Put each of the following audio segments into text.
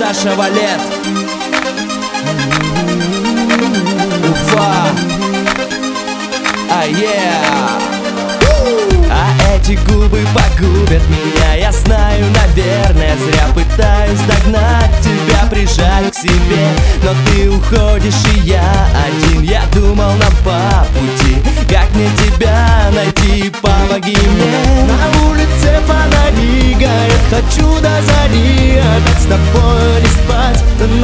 Саша Валет, Уфа, А эти губы погубят меня, я знаю, наверное. Зря пытаюсь догнать тебя, прижать к себе, но ты уходишь, и я один. Я думал, нам по пути, как мне тебя найти, помоги мне. На улице фонари горят, хочу до зари опять с тобой не спать.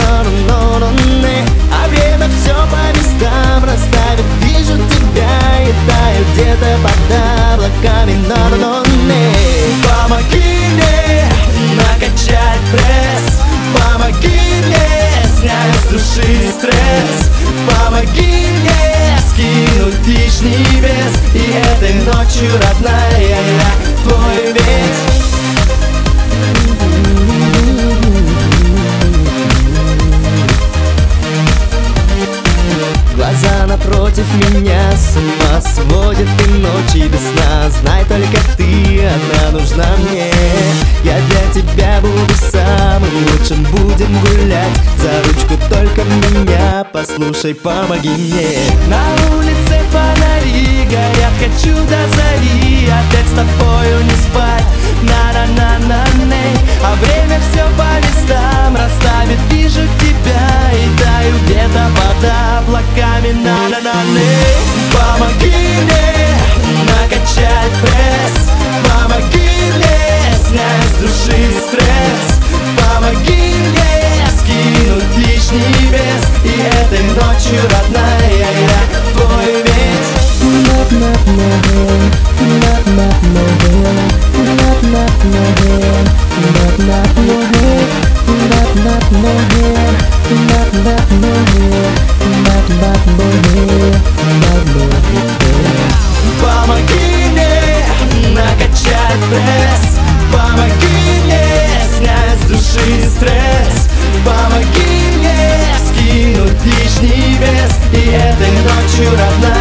А время все по местам расставит, вижу тебя и таю где-то под облаками. Помоги мне накачать пресс, помоги мне снять с души стресс, помоги мне скинуть лишний вес, и этой ночью, родная, я твой весь. Глаза напротив меня с ума сводят, и ночи без сна. Знай, только ты одна нужна мне. Я для тебя буду самым лучшим, будем гулять за ручку, только меня послушай, помоги мне. На улице фонари горят, хочу до зари опять с тобою не спать. На-на-на-на-ней, а время все по местам расставит, вижу тебя и таю где-то под облаками. На-на-на-ней. Помоги мне накачать пресс, помоги мне снять с души стресс, помоги мне скинуть лишний вес, и этой ночью, родная, я твой весь. Помоги мне накачать пресс, помоги мне снять с души стресс, помоги мне скинуть лишний вес, и этой ночью, родная,